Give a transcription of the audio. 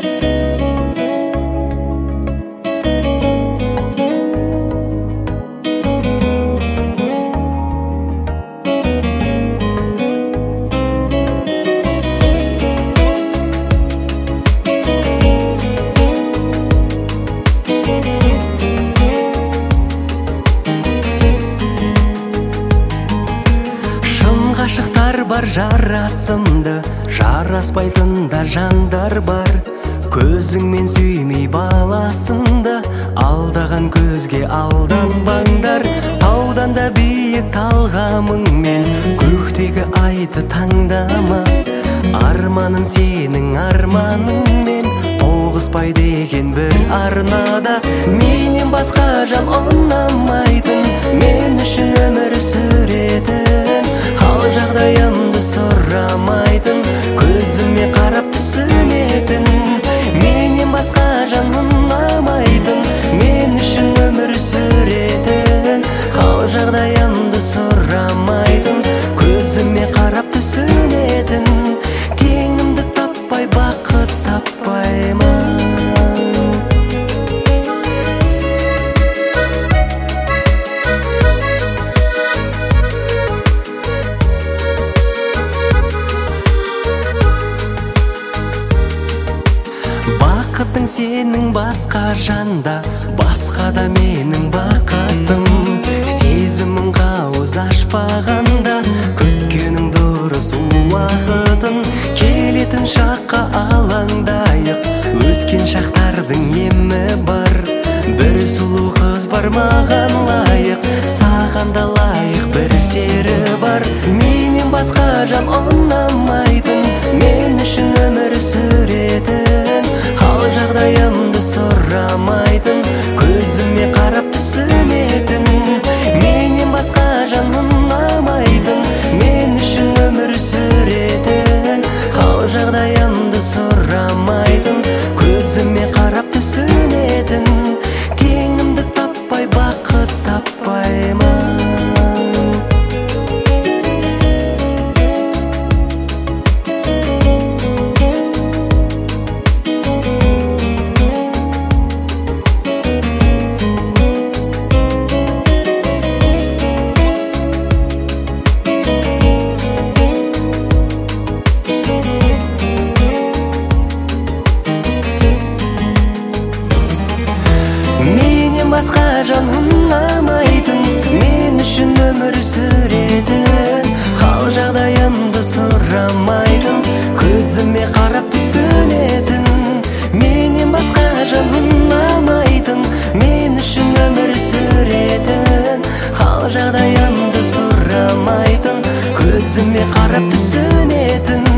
Ғашықтар бар, жарасымды жараспайтын да жандар бар. Көзіңмен сүймей баласынды алдаған көзге алданбаңдар. Таудан да биік талғамыңмен көктегі айды таңдама. Арманым сенің арманыңмен тоғыспай деген бір арнада. Менен басқа жан ұнамайтын, мен үшін өмір сүретін, хал жағдайымды сұрамайтын, көзіме қарап түсінетін. Менен басқа жан ұнамайтын, мен үшін өмір сүретін, хал жағдайымды сұрамайтын, көзіме қарап түсінетін. Теңімді таппай бақыт таппаймын. Бақытың сенің басқа жанда, басқа да менің бақытым. Сезімің қауыз ашпағанда, күткенің дұрыс уақытын. Келетін шаққа алаңдайық, өткен шақтардың емі бар. Бір сұлу қыз бар маған лайық, саған да лайық бір сері бар. Менен басқа жан ұнамайтын, мен үшін өмір сүретін, хал жағдайымды сұрамайтын, көзіме қарап түсінетін. Менен басқа жан ұнамайтын, мен үшін өмір сүретін, хал жағдайымды сұрамайтын, көзіме қарап түсінетін. Теңімді таппай бақыт таппаймын. Менен басқа жан ұнамайтын, мен үшін өмір сүретін, хал жағдайымды сұрамайтын, көзіме қарап түсінетін. Менен басқа жан ұнамайтын, мен үшін өмір сүретін, хал жағдайымды сұрамайтын, көзіме қарап түсінетін.